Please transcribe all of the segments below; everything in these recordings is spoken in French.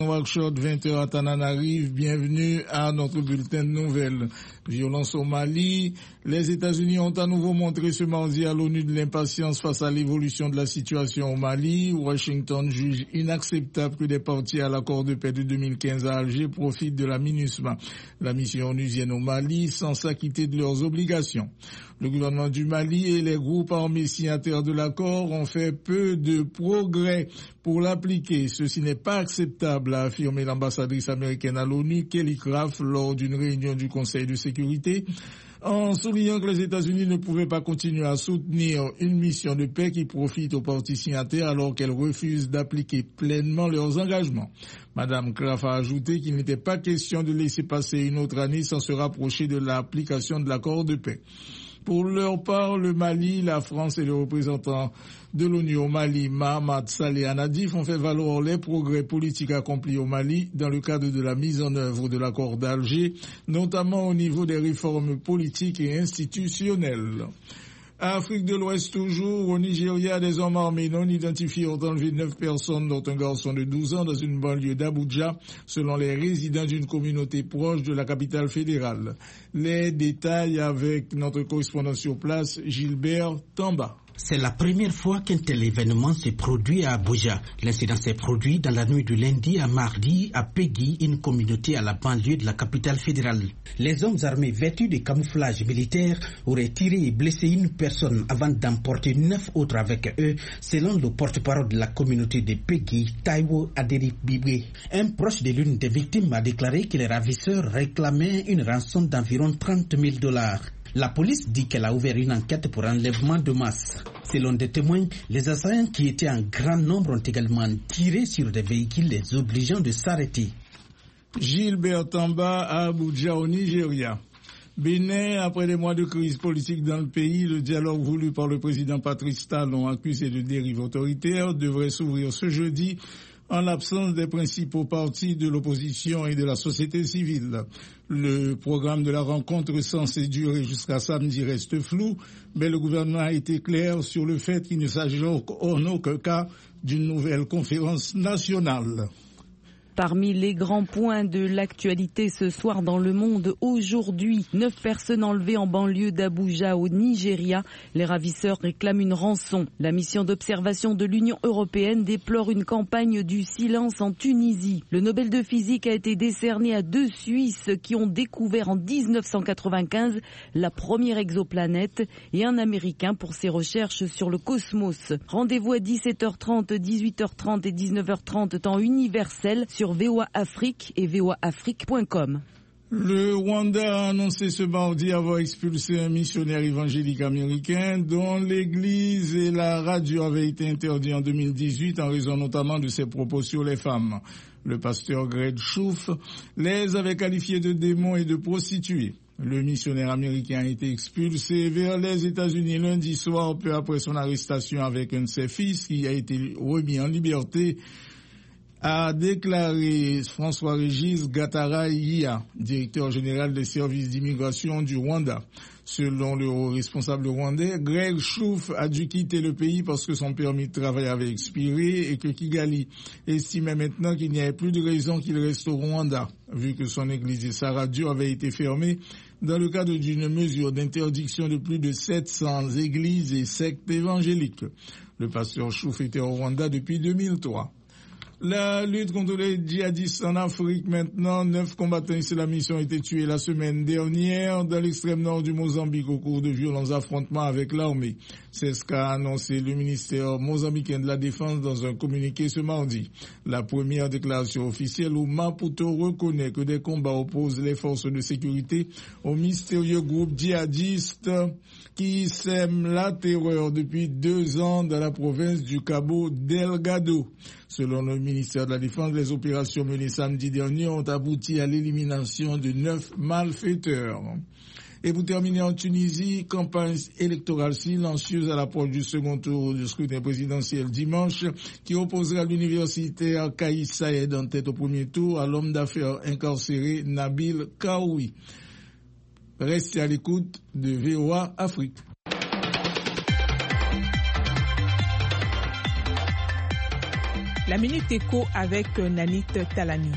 Workshop 20h à Tananarive, bienvenue à notre bulletin de nouvelles. Violence au Mali. Les États-Unis ont à nouveau montré ce mardi à l'ONU de l'impatience face à l'évolution de la situation au Mali. Washington juge inacceptable que des parties à l'accord de paix de 2015 à Alger profitent de la MINUSMA, la mission onusienne au Mali, sans s'acquitter de leurs obligations. Le gouvernement du Mali et les groupes armés signataires de l'accord ont fait peu de progrès pour l'appliquer. Ceci n'est pas acceptable, a affirmé l'ambassadrice américaine à l'ONU, Kelly Craft, lors d'une réunion du Conseil de sécurité, en soulignant que les États-Unis ne pouvaient pas continuer à soutenir une mission de paix qui profite aux parties signataires alors qu'elles refusent d'appliquer pleinement leurs engagements. Madame Craft a ajouté qu'il n'était pas question de laisser passer une autre année sans se rapprocher de l'application de l'accord de paix. Pour leur part, le Mali, la France et les représentants de l'ONU au Mali, Mahamat Saleh Anadif, ont fait valoir les progrès politiques accomplis au Mali dans le cadre de la mise en œuvre de l'accord d'Alger, notamment au niveau des réformes politiques et institutionnelles. À Afrique de l'Ouest toujours, au Nigeria, des hommes armés non identifiés ont enlevé 9 personnes, dont un garçon de 12 ans, dans une banlieue d'Abuja, selon les résidents d'une communauté proche de la capitale fédérale. Les détails avec notre correspondant sur place, Gilbert Tamba. C'est la première fois qu'un tel événement se produit à Abuja. L'incident s'est produit dans la nuit du lundi à mardi à Peggy, une communauté à la banlieue de la capitale fédérale. Les hommes armés vêtus de camouflage militaire auraient tiré et blessé une personne avant d'emporter 9 autres avec eux, selon le porte-parole de la communauté de Peggy, Taiwo Aderibigbe. Un proche de l'une des victimes a déclaré que les ravisseurs réclamaient une rançon d'environ $30,000. La police dit qu'elle a ouvert une enquête pour enlèvement de masse. Selon des témoins, les assaillants qui étaient en grand nombre ont également tiré sur des véhicules, les obligeant de s'arrêter. Gilbert Tamba à Abuja au Nigeria. Bénin, après des mois de crise politique dans le pays, le dialogue voulu par le président Patrice Talon, accusé de dérive autoritaire, devrait s'ouvrir ce jeudi en l'absence des principaux partis de l'opposition et de la société civile. Le programme de la rencontre censé durer jusqu'à samedi reste flou, mais le gouvernement a été clair sur le fait qu'il ne s'agit en aucun cas d'une nouvelle conférence nationale. Parmi les grands points de l'actualité ce soir dans le monde, aujourd'hui, 9 personnes enlevées en banlieue d'Abuja au Nigeria. Les ravisseurs réclament une rançon. La mission d'observation de l'Union européenne déplore une campagne du silence en Tunisie. Le Nobel de physique a été décerné à 2 Suisses qui ont découvert en 1995 la première exoplanète et un Américain pour ses recherches sur le cosmos. Rendez-vous à 17h30, 18h30 et 19h30 temps universel sur VOA Afrique et voaafrique.com. Le Rwanda a annoncé ce mardi avoir expulsé un missionnaire évangélique américain dont l'église et la radio avaient été interdits en 2018 en raison notamment de ses propos sur les femmes. Le pasteur Greg Schouf les avait qualifiés de démons et de prostituées. Le missionnaire américain a été expulsé vers les États-Unis lundi soir, peu après son arrestation avec un de ses fils qui a été remis en liberté, a déclaré François-Régis Gataraïa, directeur général des services d'immigration du Rwanda. Selon le responsable rwandais, Greg Schouf a dû quitter le pays parce que son permis de travail avait expiré et que Kigali estimait maintenant qu'il n'y avait plus de raison qu'il reste au Rwanda, vu que son église et sa radio avaient été fermées dans le cadre d'une mesure d'interdiction de plus de 700 églises et sectes évangéliques. Le pasteur Schouf était au Rwanda depuis 2003. La lutte contre les djihadistes en Afrique maintenant. 9 combattants islamistes ont été tués la semaine dernière dans l'extrême nord du Mozambique au cours de violents affrontements avec l'armée. C'est ce qu'a annoncé le ministère mozambicain de la Défense dans un communiqué ce mardi. La première déclaration officielle où Maputo reconnaît que des combats opposent les forces de sécurité au mystérieux groupe djihadiste qui sème la terreur depuis 2 ans dans la province du Cabo Delgado. Selon le ministère de la Défense, les opérations menées samedi dernier ont abouti à l'élimination de 9 malfaiteurs. Et pour terminer en Tunisie, campagne électorale silencieuse à l'approche du second tour du scrutin présidentiel dimanche qui opposera l'universitaire Kais Saïed en tête au premier tour à l'homme d'affaires incarcéré Nabil Kaoui. Restez à l'écoute de VOA Afrique. La Minute Éco avec Nanit Talani.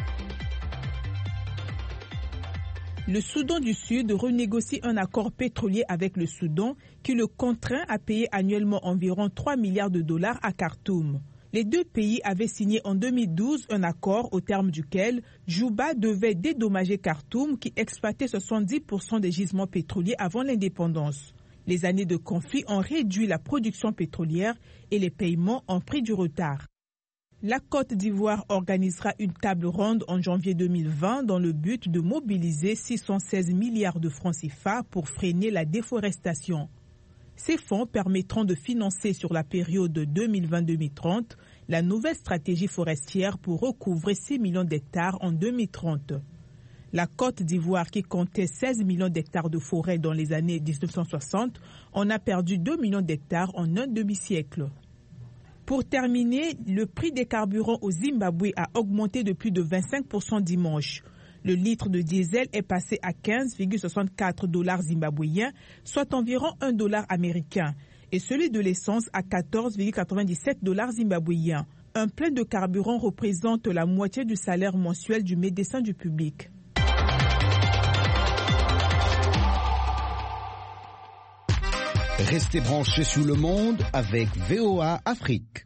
Le Soudan du Sud renégocie un accord pétrolier avec le Soudan qui le contraint à payer annuellement environ 3 milliards de dollars à Khartoum. Les deux pays avaient signé en 2012 un accord au terme duquel Juba devait dédommager Khartoum qui exploitait 70% des gisements pétroliers avant l'indépendance. Les années de conflit ont réduit la production pétrolière et les paiements ont pris du retard. La Côte d'Ivoire organisera une table ronde en janvier 2020 dans le but de mobiliser 616 milliards de francs CFA pour freiner la déforestation. Ces fonds permettront de financer sur la période 2020-2030 la nouvelle stratégie forestière pour recouvrer 6 millions d'hectares en 2030. La Côte d'Ivoire, qui comptait 16 millions d'hectares de forêt dans les années 1960, en a perdu 2 millions d'hectares en un demi-siècle. Pour terminer, le prix des carburants au Zimbabwe a augmenté de plus de 25% dimanche. Le litre de diesel est passé à 15,64 $ zimbabwéens, soit environ $1 américain, et celui de l'essence à 14,97 $ zimbabwéens. Un plein de carburant représente la moitié du salaire mensuel du médecin du public. Restez branchés sur le monde avec VOA Afrique.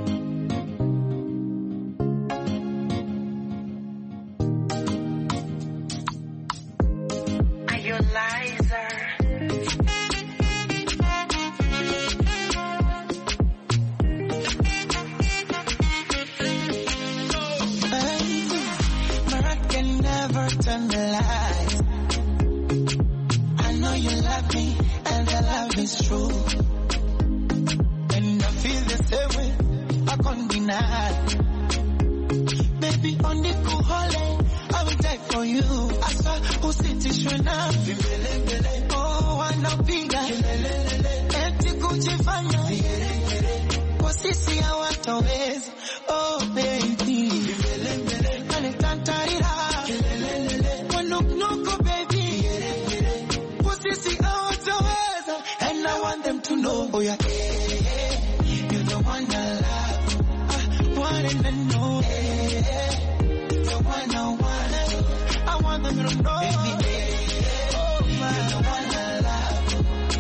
It's true, and I feel the same way. I can't deny. Baby, on the cool holiday, I will die for you. I saw who sit is now. Oh, I know bigger. Empty Gucci fire. Cause this is how I always. Oh, baby. And it can't tie it out. One no, baby. Cause this is how I want them to know, oh yeah, you're the one I love, one and know, the one I want them to know, oh my, you're the one I love,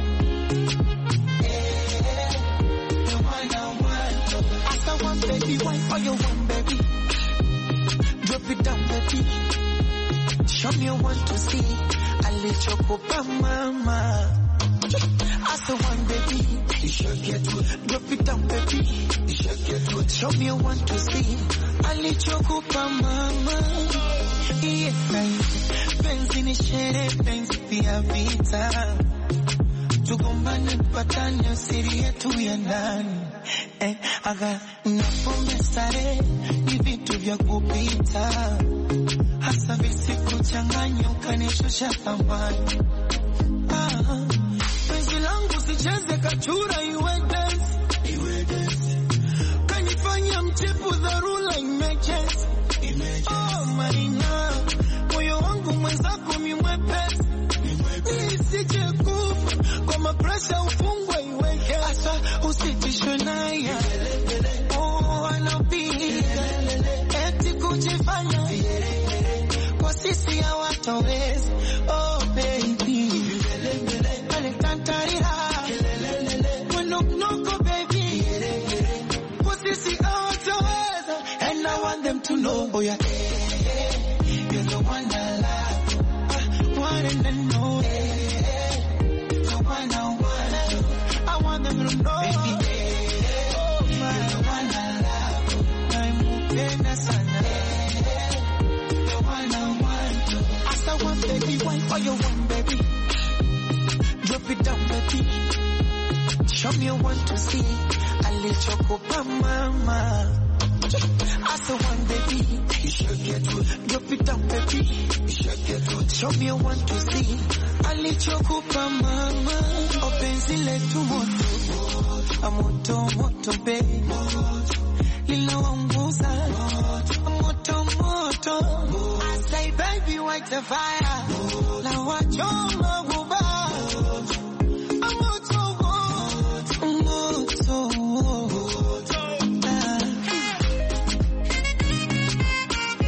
the one I want. As I want, baby, why for you one, baby? Drop it down, baby. Show me what to see. I let you go, mama. As the one, baby, you should get good. Drop it down, baby, you should get good. Show me what to see. I let you go, mama. Yes, penzi ni shere, penzi pia vita. Tugombane patane usiri yetu ya ndani. Aga napombe stare, ni vitu vya kupita. Hasa visi kuchanganya ukanishusha thamani. Sicheze kachura iwe dance. Kanifanya mchepu dharura emergency. Oh marina, moyo wangu mwenzako mimwepesi. Nisije kufa kwa mapresha ufungwa iweke. Asa usitishwe naye. Oh anapiga eti kujifanya kwa sisi hawataweza. Oh baby, alikantari no, baby. Cause this is how it's always. And I want them to know, oh yeah, you're the one I love, one and I know, the one I want them to know, baby, oh my, you're the one I love, I'm moving sana, the one I want. As I want, baby, why for you one, baby? Drop it down, baby. Show me what to see. I let you go, mama. As the one, baby, you should get good. Drop it down, baby, you should get good. Show me what to see. I let you go, mama. Open letu moto, moto, baby. Lila wanguza, moto. I say, baby, light the fire. La wachoma.